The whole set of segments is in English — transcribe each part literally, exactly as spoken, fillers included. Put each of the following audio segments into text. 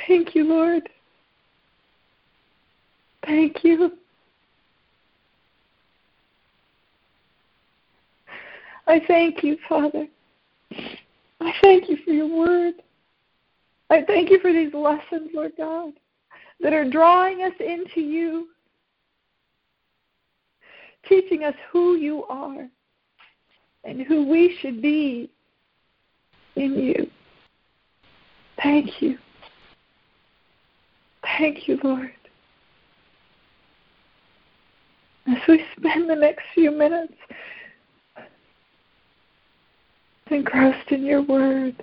Thank you, Lord. Thank you. I thank you, Father. I thank you for your word. I thank you for these lessons, Lord God, that are drawing us into you, teaching us who you are and who we should be in you. Thank you. Thank you, Lord. As we spend the next few minutes engrossed in your word,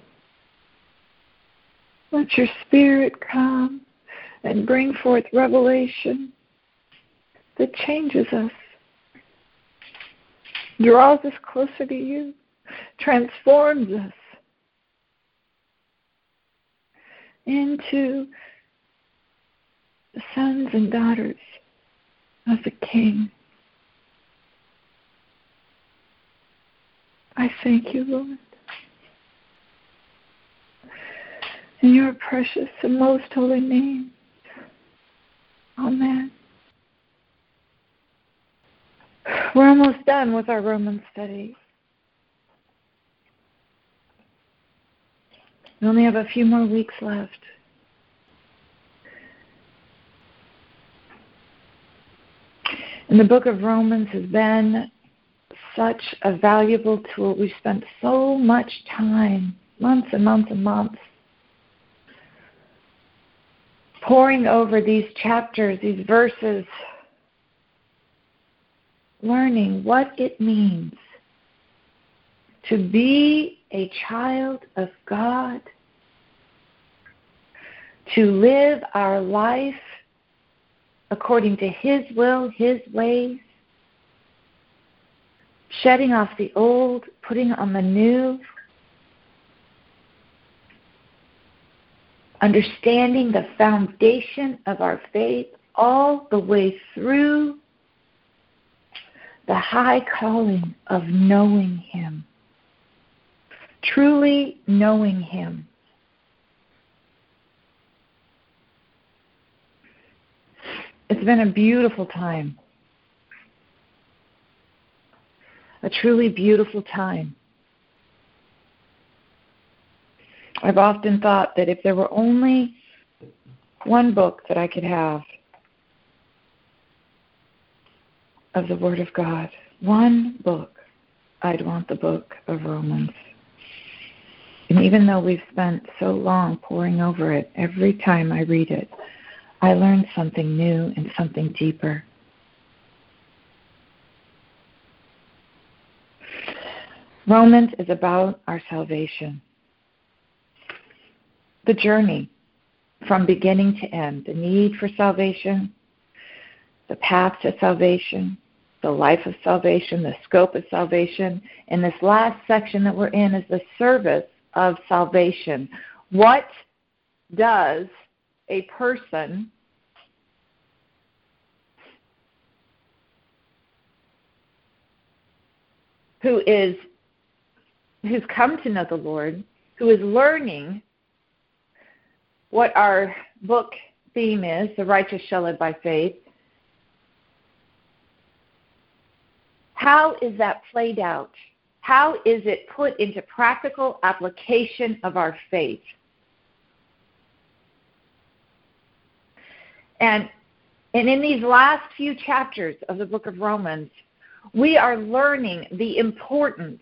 let your Spirit come and bring forth revelation that changes us, draws us closer to you, transforms us into the sons and daughters of the King. I thank you, Lord. In your precious and most holy name. Amen. We're almost done with our Romans study. We only have a few more weeks left. And the book of Romans has been such a valuable tool. We've spent so much time, months and months and months, poring over these chapters, these verses, learning what it means to be a child of God, to live our life according to His will, His ways, shedding off the old, putting on the new, understanding the foundation of our faith all the way through the high calling of knowing Him, truly knowing Him. It's been a beautiful time. A truly beautiful time. I've often thought that if there were only one book that I could have of the Word of God, one book, I'd want the book of Romans. And even though we've spent so long poring over it, every time I read it, I learn something new and something deeper. Romans is about our salvation. The journey from beginning to end, the need for salvation, the path to salvation, the life of salvation, the scope of salvation. And this last section that we're in is the service of salvation. What does a person who is who's come to know the Lord, who is learning what our book theme is, the righteous shall live by faith, how is that played out? How is it put into practical application of our faith? And, and in these last few chapters of the book of Romans, we are learning the importance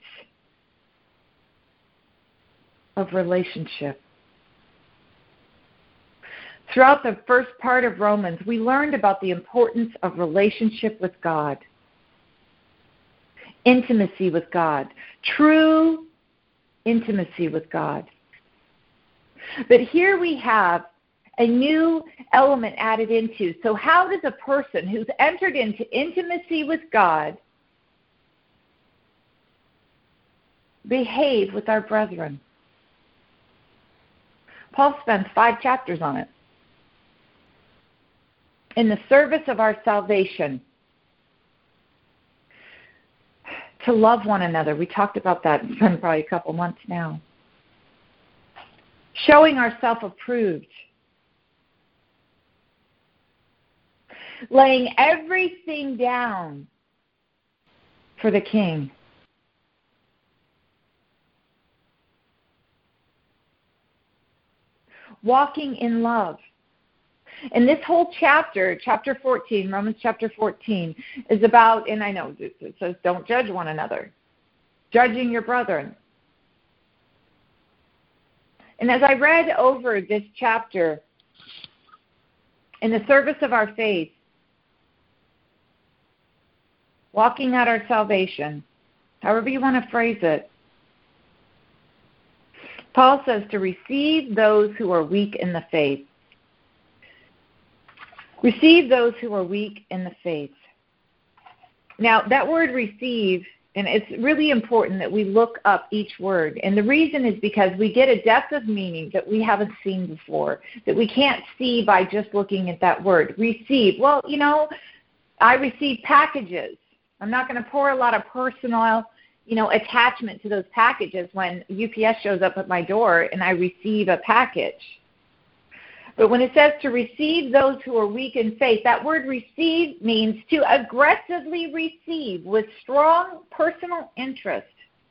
of relationship. Throughout the first part of Romans, we learned about the importance of relationship with God, intimacy with God, true intimacy with God. But here we have a new element added into. So how does a person who's entered into intimacy with God behave with our brethren? Paul spends five chapters on it. In the service of our salvation, to love one another. We talked about that. It's been probably a couple months now. Showing ourselves approved. laying everything down for the King. Walking in love. And this whole chapter, chapter fourteen, Romans chapter fourteen, is about, and I know it says don't judge one another, judging your brethren. And as I read over this chapter, in the service of our faith, walking out our salvation, however you want to phrase it, Paul says to receive those who are weak in the faith. Receive those who are weak in the faith. Now, that word receive, and it's really important that we look up each word. And the reason is because we get a depth of meaning that we haven't seen before, that we can't see by just looking at that word. Receive. Well, you know, I receive packages. I'm not going to pour a lot of personal, you know, attachment to those packages when U P S shows up at my door and I receive a package. But when it says to receive those who are weak in faith, that word receive means to aggressively receive with strong personal interest.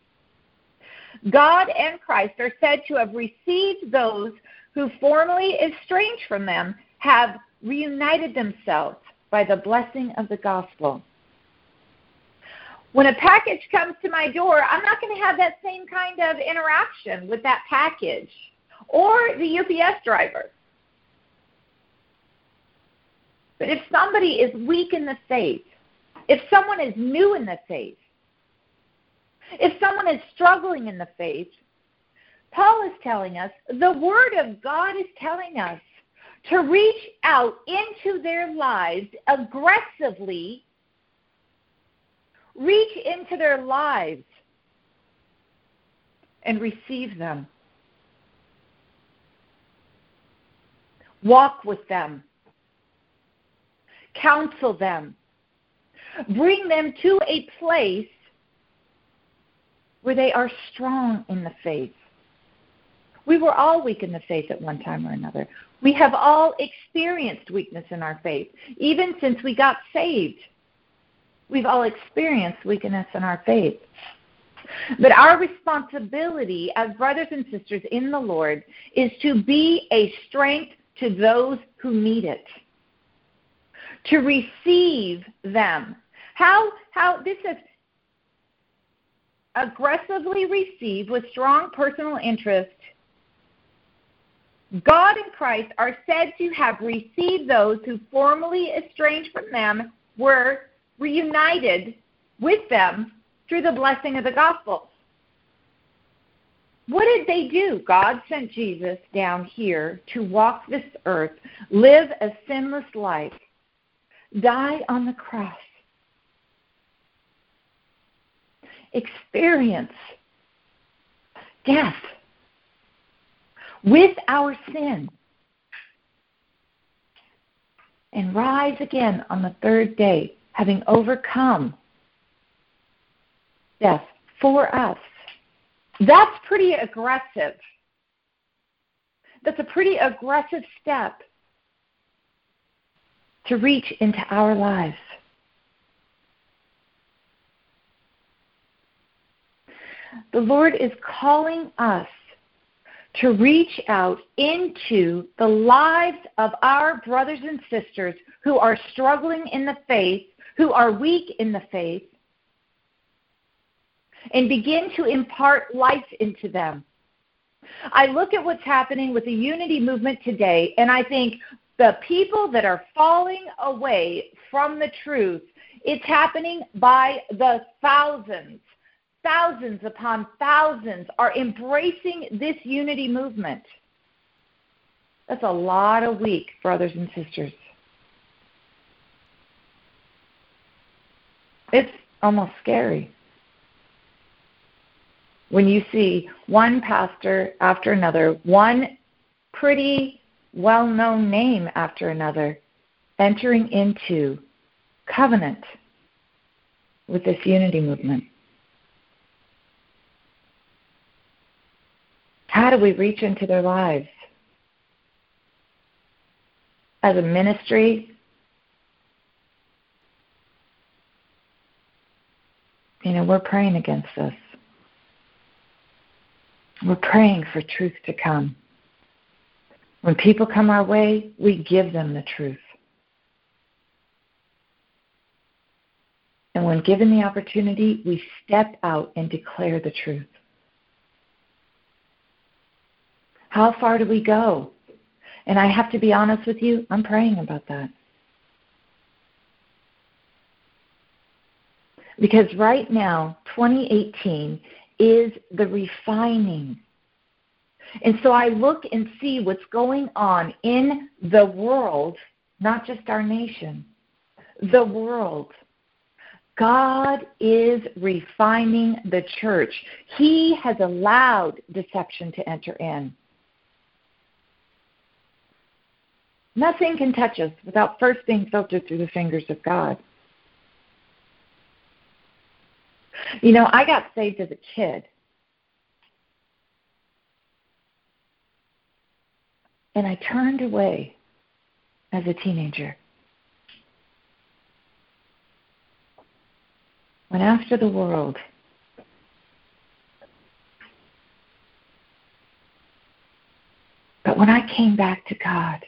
God and Christ are said to have received those who formerly estranged from them, have reunited themselves by the blessing of the gospel. When a package comes to my door, I'm not going to have that same kind of interaction with that package or the U P S driver. But if somebody is weak in the faith, if someone is new in the faith, if someone is struggling in the faith, Paul is telling us, the Word of God is telling us to reach out into their lives aggressively, reach into their lives and receive them. Walk with them. Counsel them. Bring them to a place where they are strong in the faith. We were all weak in the faith at one time or another. We have all experienced weakness in our faith. Even since we got saved, we've all experienced weakness in our faith. But our responsibility as brothers and sisters in the Lord is to be a strength to those who need it. To receive them. How, how this is aggressively receive with strong personal interest. God and Christ are said to have received those who formerly estranged from them, were reunited with them through the blessing of the gospel. What did they do? God sent Jesus down here to walk this earth, live a sinless life, die on the cross, experience death with our sin, and rise again on the third day, having overcome death for us. That's pretty aggressive. That's a pretty aggressive step to reach into our lives. The Lord is calling us to reach out into the lives of our brothers and sisters who are struggling in the faith, who are weak in the faith, and begin to impart life into them. I look at what's happening with the unity movement today, and I think the people that are falling away from the truth, it's happening by the thousands. Thousands upon thousands are embracing this unity movement. That's a lot of weak brothers and sisters. It's almost scary when you see one pastor after another, one pretty well-known name after another, entering into covenant with this unity movement. How do we reach into their lives? As a ministry, You know, we're praying against this. We're praying for truth to come. When people come our way, we give them the truth. And when given the opportunity, we step out and declare the truth. How far do we go? And I have to be honest with you, I'm praying about that. Because right now, twenty eighteen is the refining. And so I look and see what's going on in the world, not just our nation, the world. God is refining the church. He has allowed deception to enter in. Nothing can touch us without first being filtered through the fingers of God. You know, I got saved as a kid. And I turned away as a teenager. Went after the world. But when I came back to God,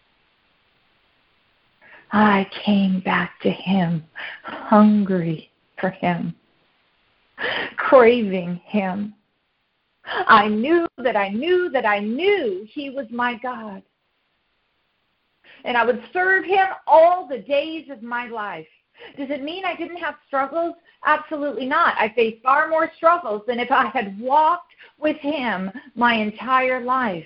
I came back to Him, hungry for Him, craving Him. I knew that I knew that I knew He was my God. And I would serve Him all the days of my life. Does it mean I didn't have struggles? Absolutely not. I faced far more struggles than if I had walked with Him my entire life.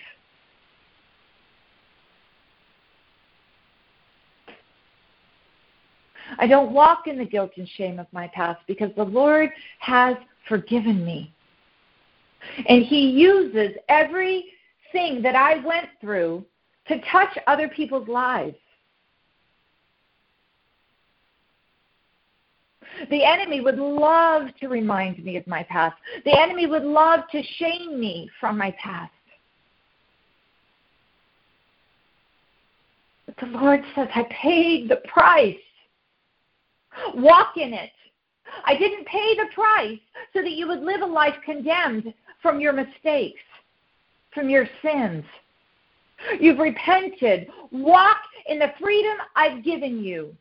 I don't walk in the guilt and shame of my past because the Lord has forgiven me. And He uses everything that I went through to touch other people's lives. The enemy would love to remind me of my past. The enemy would love to shame me from my past. But the Lord says, I paid the price. Walk in it. I didn't pay the price so that you would live a life condemned from your mistakes, from your sins. You've repented. Walk in the freedom I've given you.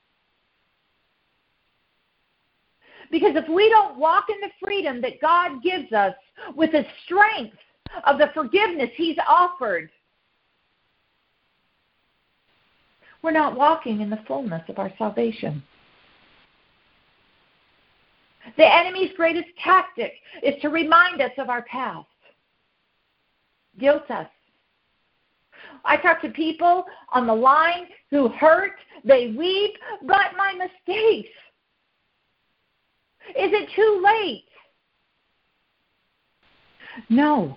Because if we don't walk in the freedom that God gives us with the strength of the forgiveness He's offered, we're not walking in the fullness of our salvation. The enemy's greatest tactic is to remind us of our past, guilt us. I talk to people on the line who hurt, they weep, but my mistakes. Is it too late? No.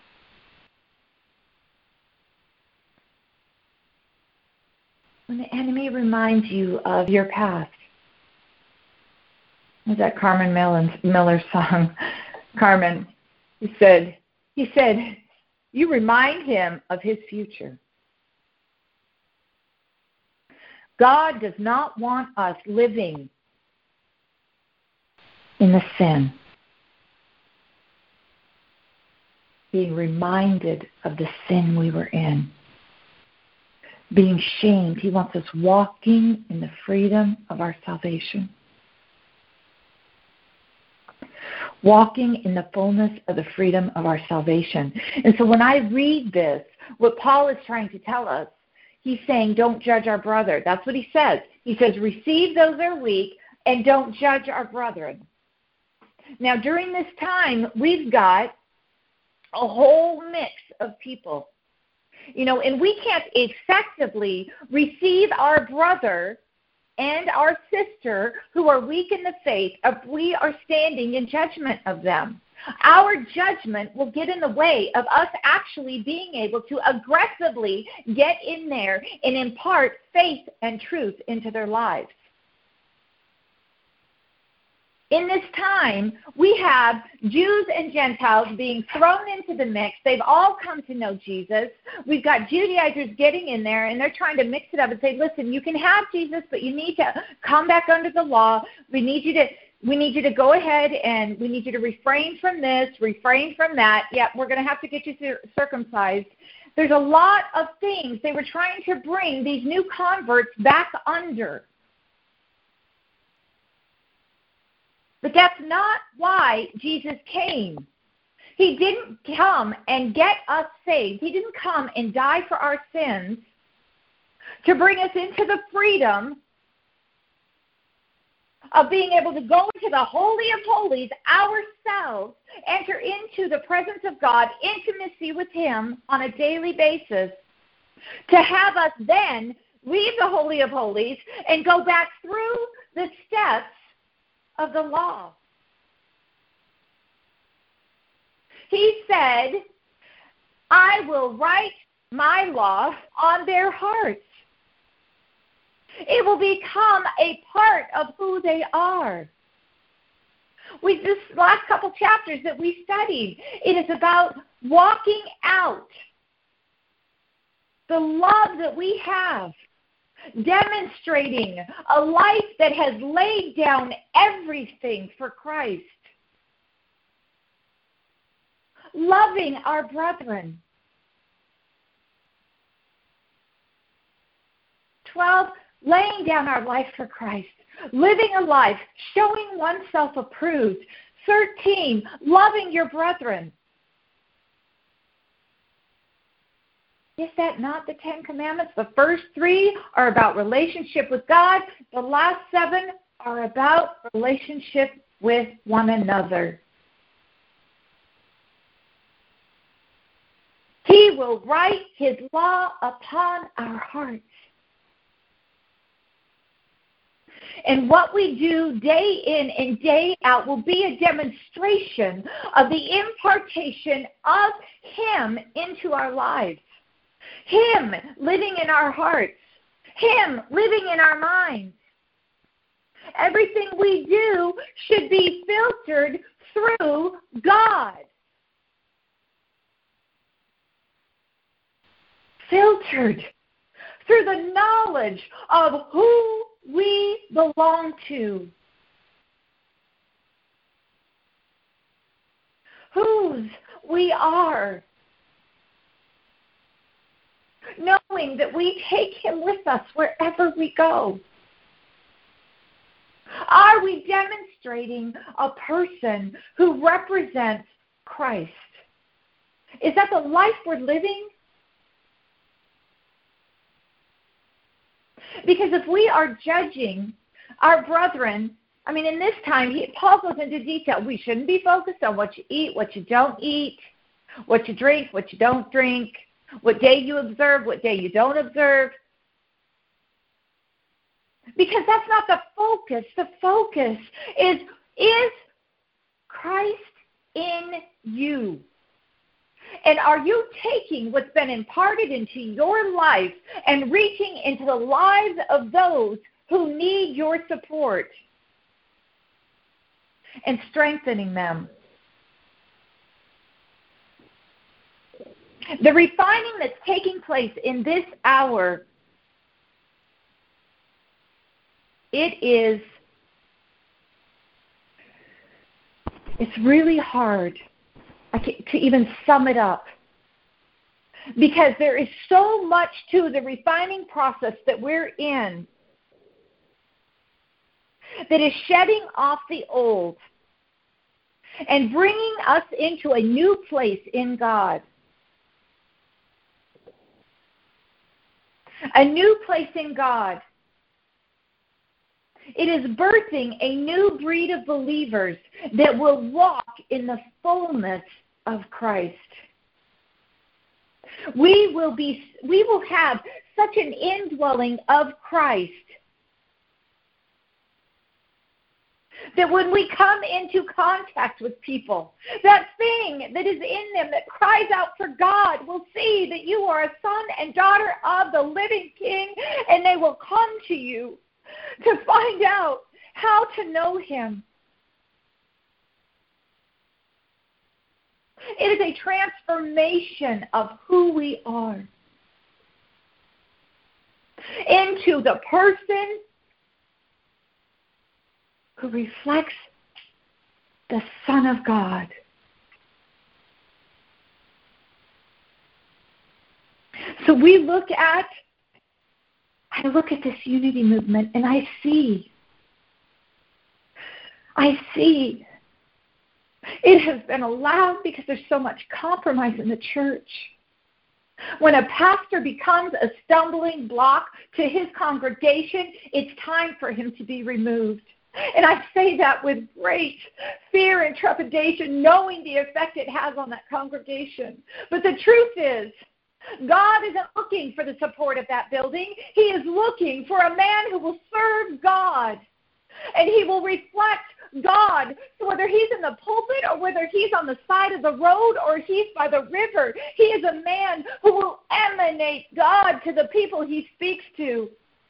When the enemy reminds you of your past, was that Carmen Miller's song, Carmen, he said, he said, you remind him of his future. God does not want us living in the sin, being reminded of the sin we were in, being shamed. He wants us walking in the freedom of our salvation, walking in the fullness of the freedom of our salvation. And so when I read this, what Paul is trying to tell us, he's saying, don't judge our brother. That's what he says. He says, receive those that are weak and don't judge our brethren. Now, during this time, we've got a whole mix of people, you know, and we can't effectively receive our brother and our sister who are weak in the faith if we are standing in judgment of them. Our judgment will get in the way of us actually being able to aggressively get in there and impart faith and truth into their lives. In this time, we have Jews and Gentiles being thrown into the mix. They've all come to know Jesus. We've got Judaizers getting in there, and they're trying to mix it up and say, listen, you can have Jesus, but you need to come back under the law. We need you to we need you to go ahead and we need you to refrain from this, refrain from that. Yeah, we're going to have to get you circumcised. There's a lot of things they were trying to bring these new converts back under. But that's not why Jesus came. He didn't come and get us saved. He didn't come and die for our sins to bring us into the freedom of being able to go into the Holy of Holies ourselves, enter into the presence of God, intimacy with Him on a daily basis, to have us then leave the Holy of Holies and go back through the steps of the law. He said, I will write my law on their hearts. It will become a part of who they are. With this last couple chapters that we studied, it is about walking out the love that we have, demonstrating a life that has laid down everything for Christ, loving our brethren. twelve, laying down our life for Christ, living a life, showing oneself approved. thirteen, loving your brethren. Is that not the Ten Commandments? The first three are about relationship with God. The last seven are about relationship with one another. He will write His law upon our hearts. And what we do day in and day out will be a demonstration of the impartation of Him into our lives. Him living in our hearts. Him living in our minds. Everything we do should be filtered through God. Filtered through the knowledge of who we belong to, whose we are, knowing that we take Him with us wherever we go. Are we demonstrating a person who represents Christ? Is that the life we're living? Because if we are judging our brethren, I mean, in this time, he, Paul goes into detail. We shouldn't be focused on what you eat, what you don't eat, what you drink, what you don't drink, what day you observe, what day you don't observe. Because that's not the focus. The focus is, is Christ in you? And are you taking what's been imparted into your life and reaching into the lives of those who need your support and strengthening them? The refining that's taking place in this hour, it is, it's really hard to even sum it up, because there is so much to the refining process that we're in that is shedding off the old and bringing us into a new place in God. A new place in God. It is birthing a new breed of believers that will walk in the fullness of Christ. We will be, we will have such an indwelling of Christ that when we come into contact with people, that thing that is in them that cries out for God will see that you are a son and daughter of the living King, and they will come to you to find out how to know Him. It is a transformation of who we are into the person who reflects the Son of God. So we look at, I look at this unity movement and I see, I see it has been allowed because there's so much compromise in the church. When a pastor becomes a stumbling block to his congregation, it's time for him to be removed. And I say that with great fear and trepidation, knowing the effect it has on that congregation. But the truth is, God isn't looking for the support of that building. He is looking for a man who will serve God. And he will reflect God. So whether he's in the pulpit or whether he's on the side of the road or he's by the river, he is a man who will emanate God to the people he speaks to.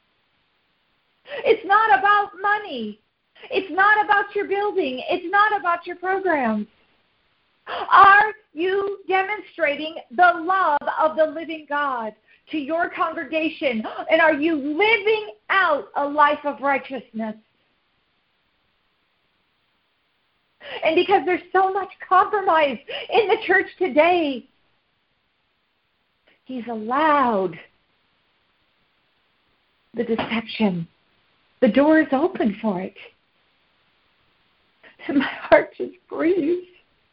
It's not about money. It's not about your building. It's not about your programs. Are you demonstrating the love of the living God to your congregation? And are you living out a life of righteousness? And because there's so much compromise in the church today, he's allowed the deception. The door is open for it. And my heart just grieves.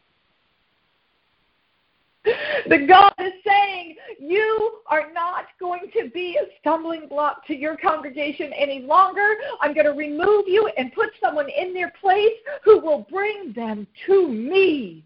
But God is saying, you are not going to be a stumbling block to your congregation any longer. I'm going to remove you and put someone in their place who will bring them to me.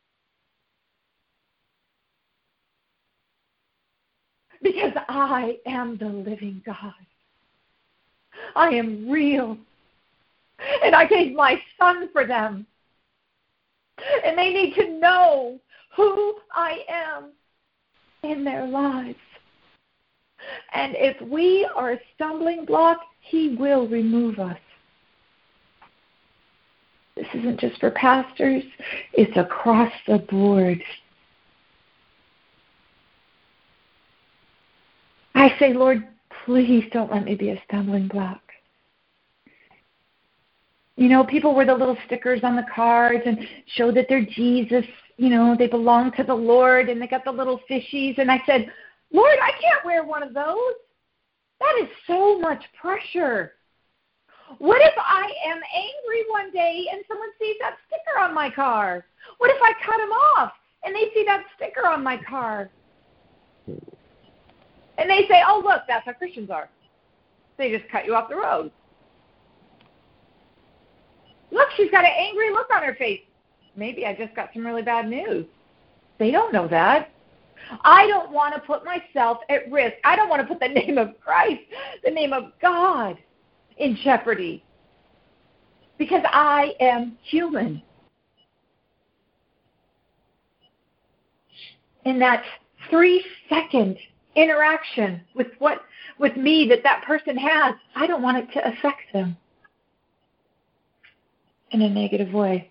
Because I am the living God. I am real. And I gave my Son for them. And they need to know who I am in their lives. And if we are a stumbling block, he will remove us. This isn't just for pastors. It's across the board. I say, Lord, please don't let me be a stumbling block. You know, people wear the little stickers on the cards and show that they're Jesus. You know, they belong to the Lord, and they got the little fishies. And I said, Lord, I can't wear one of those. That is so much pressure. What if I am angry one day and someone sees that sticker on my car? What if I cut them off and they see that sticker on my car? And they say, oh, look, that's how Christians are. They just cut you off the road. Look, she's got an angry look on her face. Maybe I just got some really bad news. They don't know that. I don't want to put myself at risk. I don't want to put the name of Christ, the name of God, in jeopardy. Because I am human. In that three-second interaction with what with me that that person has, I don't want it to affect them in a negative way.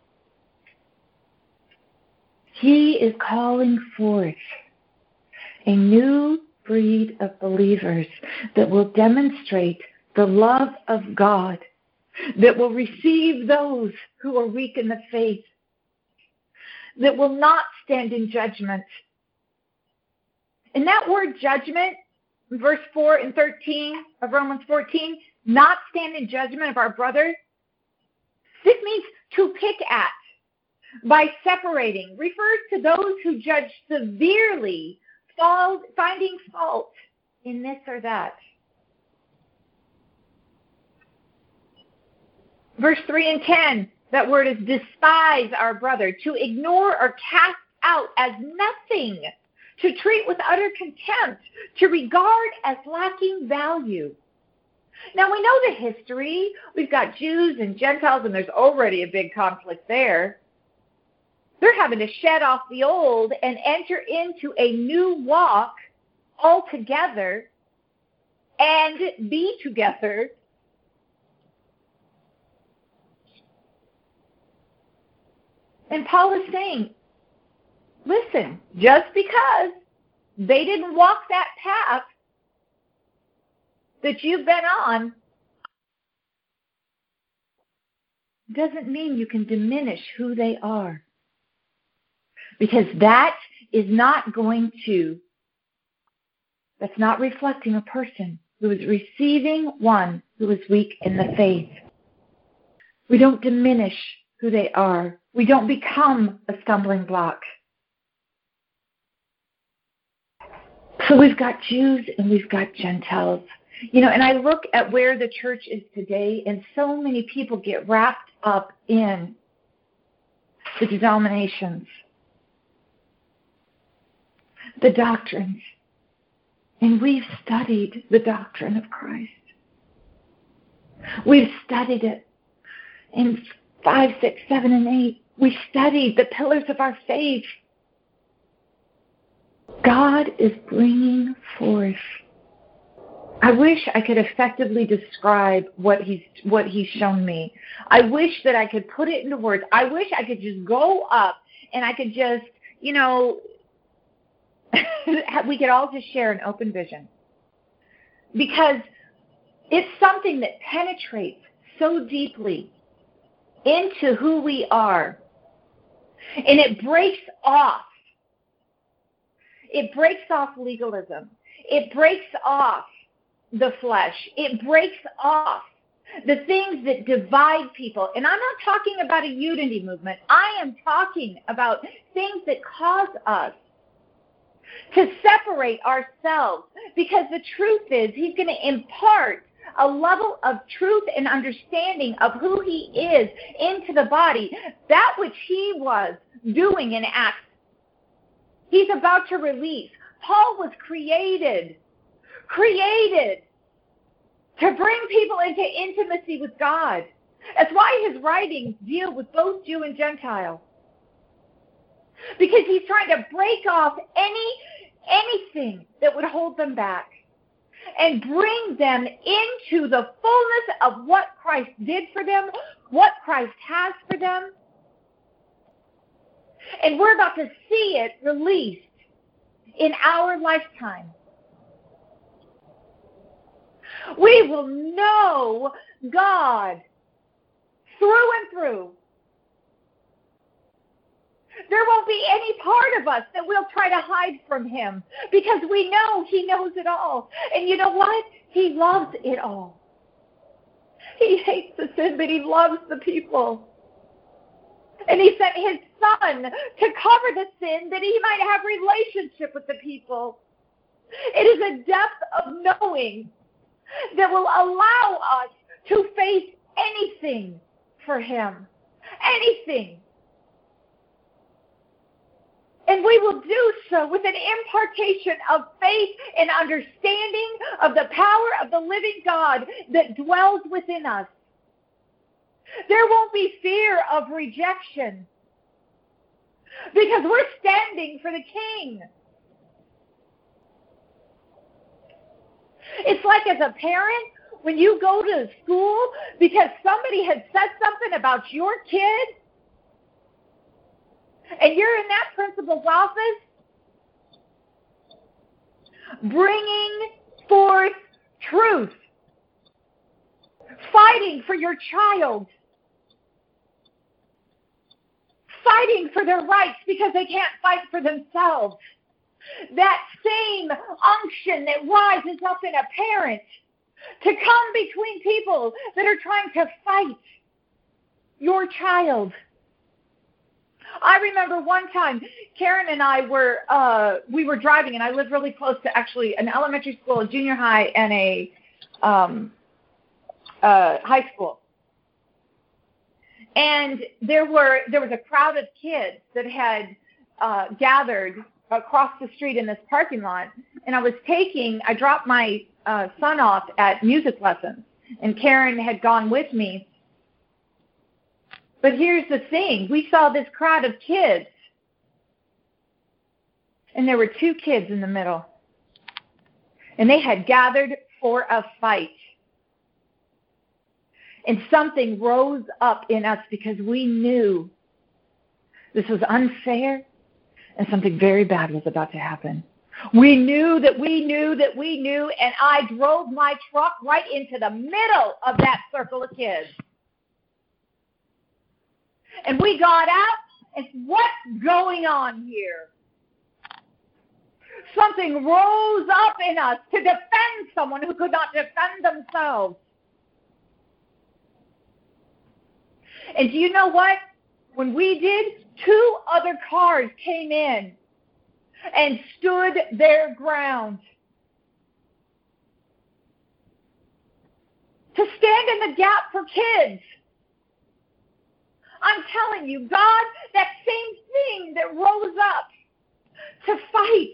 He is calling forth a new breed of believers that will demonstrate the love of God, that will receive those who are weak in the faith, that will not stand in judgment. And that word judgment, verse four and thirteen of Romans fourteen, not stand in judgment of our brother, this means to pick at, by separating, refers to those who judge severely, finding fault in this or that. Verse three and ten, that word is despise our brother, to ignore or cast out as nothing, to treat with utter contempt, to regard as lacking value. Now, we know the history. We've got Jews and Gentiles, and there's already a big conflict there. They're having to shed off the old and enter into a new walk altogether and be together. And Paul is saying, listen, just because they didn't walk that path that you've been on, doesn't mean you can diminish who they are. Because that is not going to, that's not reflecting a person who is receiving one who is weak in the faith. We don't diminish who they are. We don't become a stumbling block. So we've got Jews and we've got Gentiles. You know, and I look at where the church is today, and so many people get wrapped up in the denominations, the doctrines. And we've studied the doctrine of Christ. We've studied it in five, six, seven, and eight. We studied the pillars of our faith. God is bringing forth. I wish I could effectively describe what he's what he's shown me. I wish that I could put it into words. I wish I could just go up and I could just, you know, we could all just share an open vision. Because it's something that penetrates so deeply into who we are. And it breaks off. It breaks off legalism. It breaks off the flesh. It breaks off the things that divide people. And I'm not talking about a unity movement. I am talking about things that cause us to separate ourselves. Because the truth is, he's going to impart a level of truth and understanding of who he is into the body. That which he was doing in Acts, he's about to release. Paul was created, created to bring people into intimacy with God. That's why his writings deal with both Jew and Gentile. Because he's trying to break off any anything that would hold them back and bring them into the fullness of what Christ did for them, what Christ has for them. And we're about to see it released in our lifetime. We will know God through and through. There won't be any part of us that we'll try to hide from him, because we know he knows it all. And you know what? He loves it all. He hates the sin, but he loves the people. And he sent his son to cover the sin that he might have relationship with the people. It is a depth of knowing that will allow us to face anything for him. Anything. And we will do so with an impartation of faith and understanding of the power of the living God that dwells within us. There won't be fear of rejection, because we're standing for the King. It's like, as a parent, when you go to school because somebody had said something about your kid, and you're in that principal's office, bringing forth truth, fighting for your child, fighting for their rights because they can't fight for themselves. That same unction that rises up in a parent to come between people that are trying to fight your child. I remember one time, Karen and I were uh, we were driving, and I live really close to actually an elementary school, a junior high, and a um, uh, high school. And there were there was a crowd of kids that had uh, gathered across the street in this parking lot. And I was taking, I dropped my uh, son off at music lessons, and Karen had gone with me. But here's the thing. We saw this crowd of kids, and there were two kids in the middle, and they had gathered for a fight. And something rose up in us because we knew this was unfair and something very bad was about to happen. We knew that we knew that we knew, and I drove my truck right into the middle of that circle of kids. And we got out, and what's going on here? Something rose up in us to defend someone who could not defend themselves. And do you know what? When we did, two other cars came in and stood their ground to stand in the gap for kids. I'm telling you, God, that same thing that rose up to fight,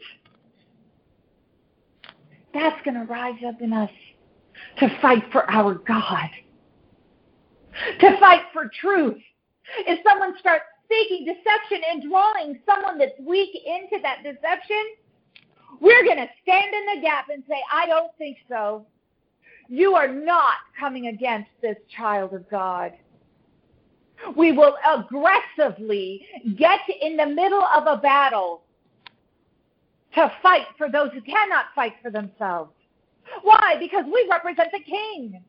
that's going to rise up in us to fight for our God, to fight for truth. If someone starts speaking deception and drawing someone that's weak into that deception, we're going to stand in the gap and say, I don't think so. You are not coming against this child of God. We will aggressively get in the middle of a battle to fight for those who cannot fight for themselves. Why? Because we represent the King.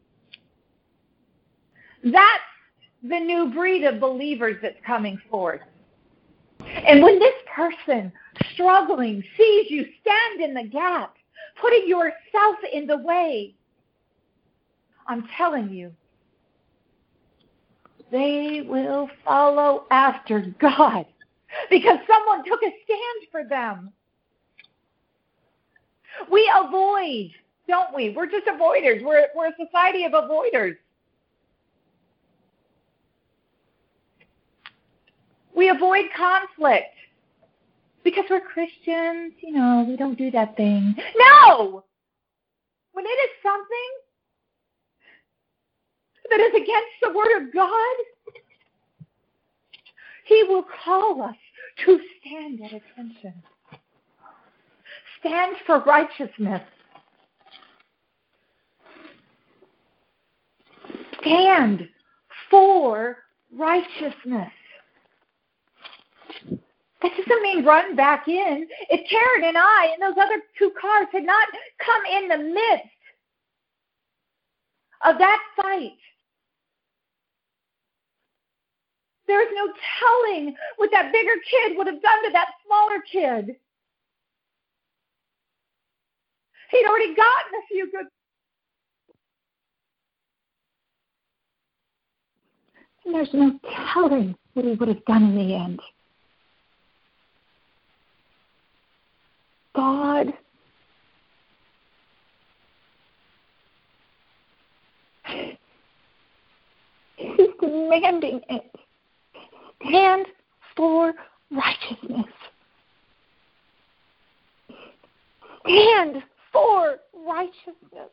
That's the new breed of believers that's coming forth. And when this person struggling sees you stand in the gap, putting yourself in the way, I'm telling you, they will follow after God because someone took a stand for them. We avoid, don't we? We're just avoiders. We're, we're a society of avoiders. We avoid conflict because we're Christians. You know, we don't do that thing. No! When it is something that is against the Word of God, He will call us to stand at attention. Stand for righteousness. Stand for righteousness. That doesn't mean run back in. If Karen and I and those other two cars had not come in the midst of that fight, there's no telling what that bigger kid would have done to that smaller kid. He'd already gotten a few good. And there's no telling what he would have done in the end. God is demanding it. Stand for righteousness. Stand for righteousness.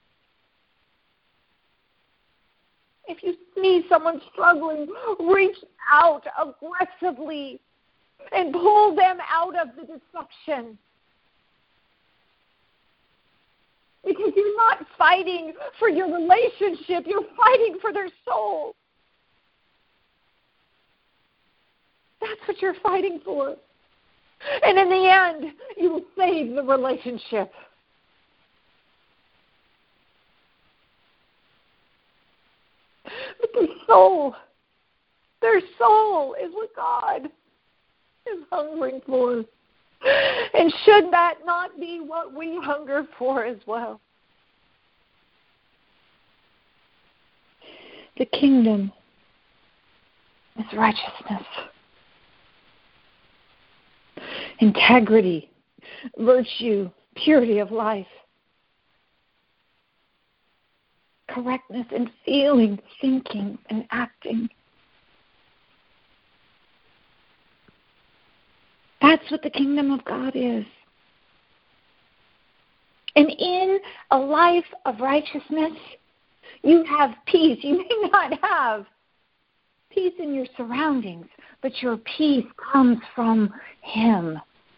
If you see someone struggling, reach out aggressively and pull them out of the deception. Because you're not fighting for your relationship, you're fighting for their soul. That's what you're fighting for. And in the end, you will save the relationship. But their soul, their soul is what God is hungering for. And should that not be what we hunger for as well? The kingdom is righteousness, integrity, virtue, purity of life, correctness in feeling, thinking, and acting. That's what the kingdom of God is. And in a life of righteousness, you have peace. You may not have peace in your surroundings, but your peace comes from Him.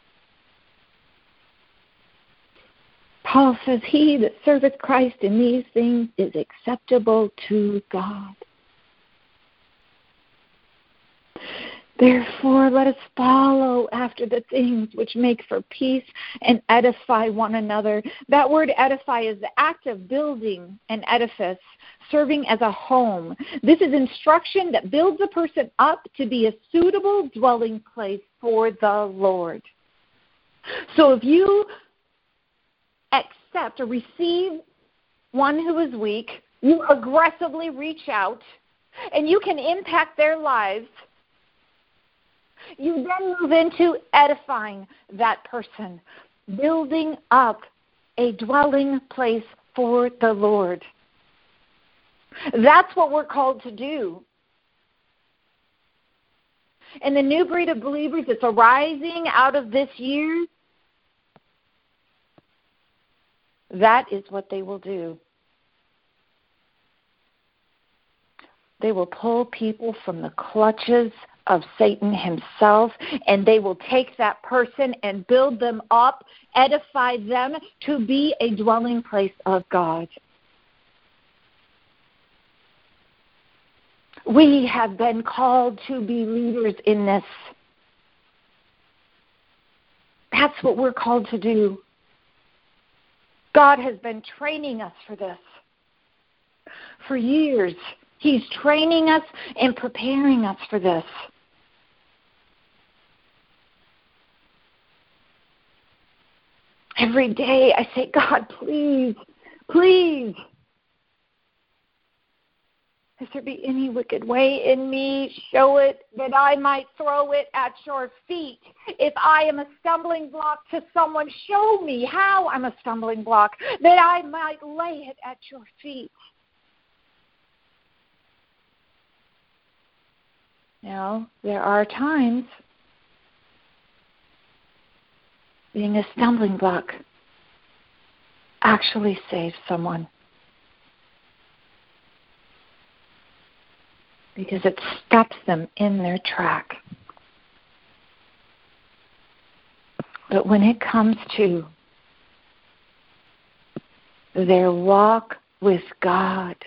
Paul says, he that serveth Christ in these things is acceptable to God. Therefore, let us follow after the things which make for peace and edify one another. That word edify is the act of building an edifice, serving as a home. This is instruction that builds a person up to be a suitable dwelling place for the Lord. So if you accept or receive one who is weak, you aggressively reach out, and you can impact their lives. You then move into edifying that person, building up a dwelling place for the Lord. That's what we're called to do. And the new breed of believers that's arising out of this year, that is what they will do. They will pull people from the clutches of Satan himself, and they will take that person and build them up, edify them to be a dwelling place of God. We have been called to be leaders in this. That's what we're called to do. God has been training us for this for years. He's training us and preparing us for this. Every day I say, God, please, please, if there be any wicked way in me, show it that I might throw it at your feet. If I am a stumbling block to someone, show me how I'm a stumbling block, that I might lay it at your feet. Now, there are times being a stumbling block actually saves someone, because it stops them in their track. But when it comes to their walk with God,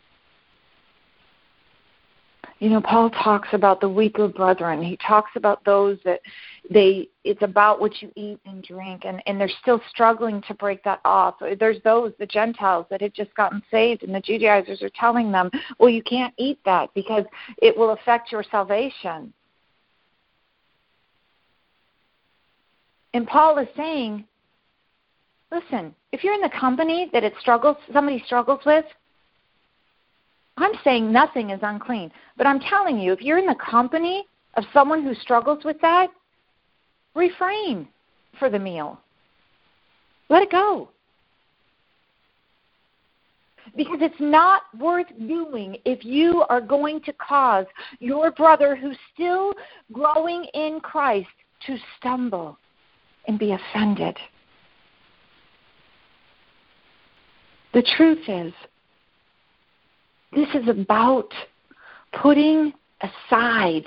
you know, Paul talks about the weaker brethren. He talks about those that they, it's about what you eat and drink, and, and they're still struggling to break that off. There's those, the Gentiles, that had just gotten saved, and the Judaizers are telling them, well, you can't eat that because it will affect your salvation. And Paul is saying, listen, if you're in the company that it struggles, somebody struggles with, I'm saying nothing is unclean. But I'm telling you, if you're in the company of someone who struggles with that, refrain for the meal. Let it go. Because it's not worth doing if you are going to cause your brother who's still growing in Christ to stumble and be offended. The truth is, this is about putting aside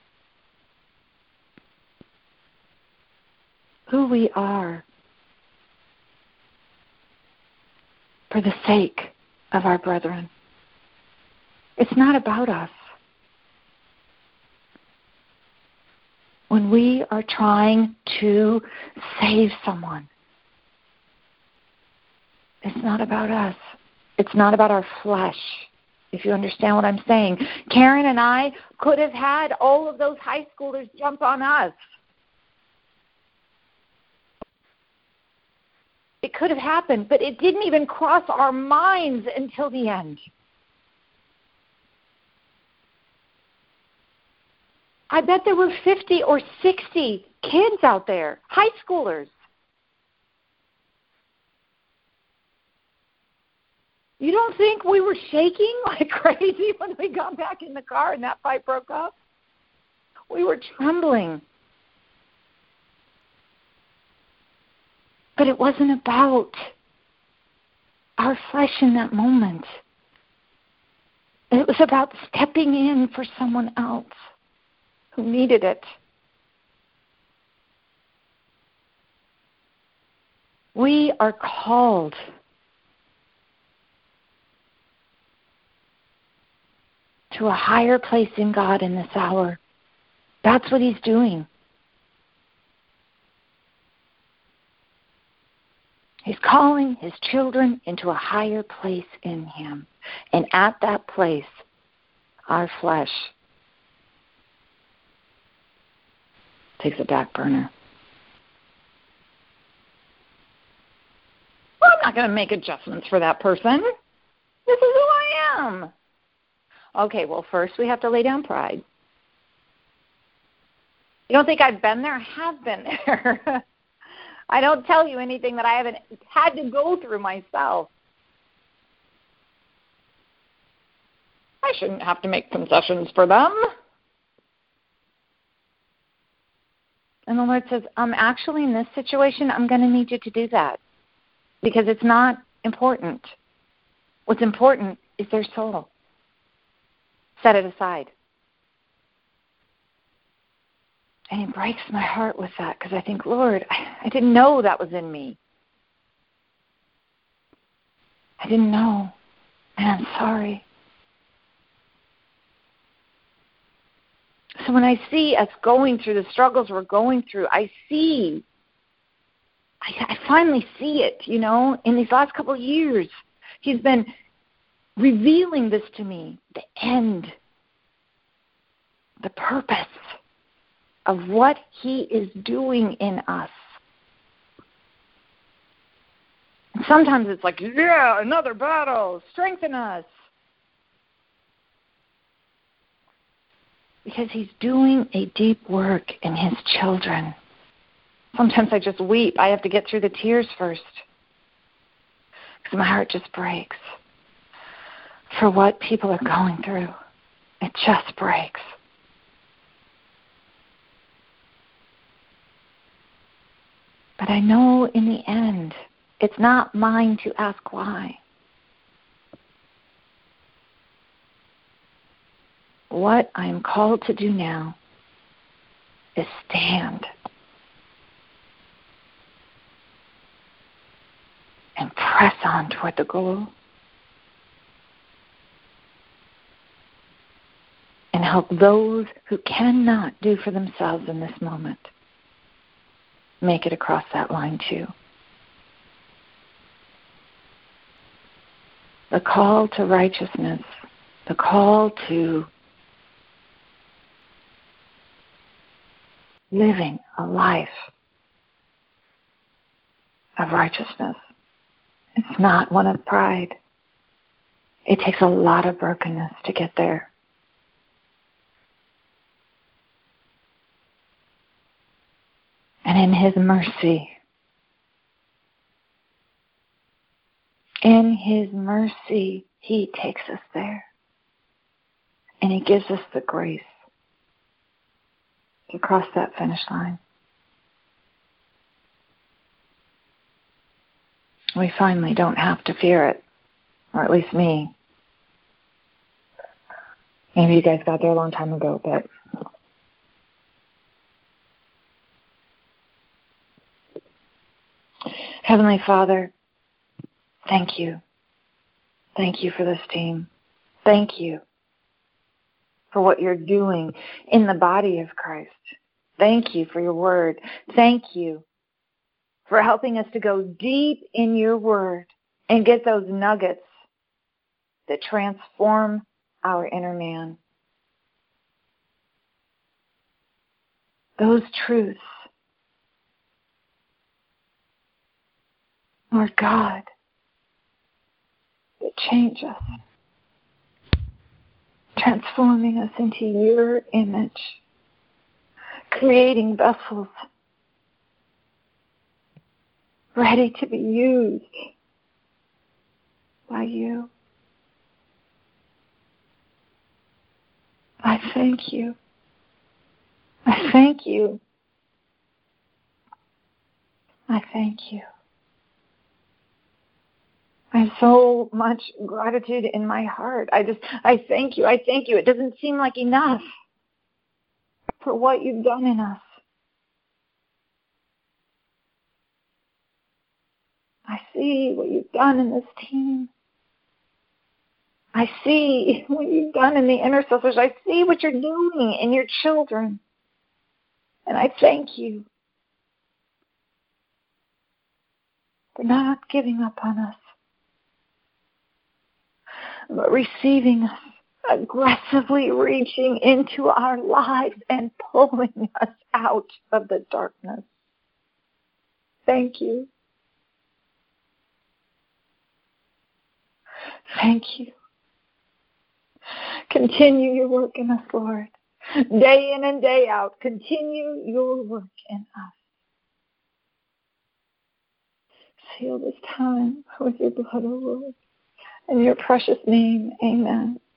who we are for the sake of our brethren. It's not about us. When we are trying to save someone, it's not about us. It's not about our flesh. If you understand what I'm saying. Karen and I could have had all of those high schoolers jump on us. It could have happened, but it didn't even cross our minds until the end. I bet there were fifty or sixty kids out there, high schoolers. You don't think we were shaking like crazy when we got back in the car and that fight broke up? We were trembling. But it wasn't about our flesh in that moment. It was about stepping in for someone else who needed it. We are called to a higher place in God in this hour. That's what he's doing. He's calling his children into a higher place in him. And at that place, our flesh takes a back burner. Well, I'm not going to make adjustments for that person. This is who I am. Okay, well, first we have to lay down pride. You don't think I've been there? I have been there. I don't tell you anything that I haven't had to go through myself. I shouldn't have to make concessions for them. And the Lord says, um, actually, in this situation, I'm going to need you to do that because it's not important. What's important is their soul. Set it aside. And He breaks my heart with that because I think, Lord, I, I didn't know that was in me. I didn't know, and I'm sorry. So when I see us going through the struggles we're going through, I see, I, I finally see it, you know, in these last couple of years. He's been revealing this to me, the end, the purpose of what He is doing in us. And sometimes it's like, yeah, another battle, strengthen us. Because He's doing a deep work in His children. Sometimes I just weep. I have to get through the tears first. Because my heart just breaks for what people are going through. It just breaks. But I know in the end, it's not mine to ask why. What I am called to do now is stand and press on toward the goal and help those who cannot do for themselves in this moment make it across that line too. The call to righteousness, the call to living a life of righteousness. It's not one of pride. It takes a lot of brokenness to get there. And in His mercy, in His mercy, He takes us there. And He gives us the grace to cross that finish line. We finally don't have to fear it, or at least me. Maybe you guys got there a long time ago, but Heavenly Father, thank you. Thank you for this team. Thank you for what you're doing in the body of Christ. Thank you for your word. Thank you for helping us to go deep in your word and get those nuggets that transform our inner man. Those truths, Lord God, that change us, transforming us into your image, creating vessels ready to be used by you. I thank you. I thank you. I thank you. I have so much gratitude in my heart. I just, I thank you. I thank you. It doesn't seem like enough for what you've done in us. I see what you've done in this team. I see what you've done in the intercessors. I see what you're doing in your children. And I thank you for not giving up on us, but receiving us, aggressively reaching into our lives and pulling us out of the darkness. Thank you. Thank you. Continue your work in us, Lord. Day in and day out, continue your work in us. Seal this time with your blood, O Lord. In your precious name, amen.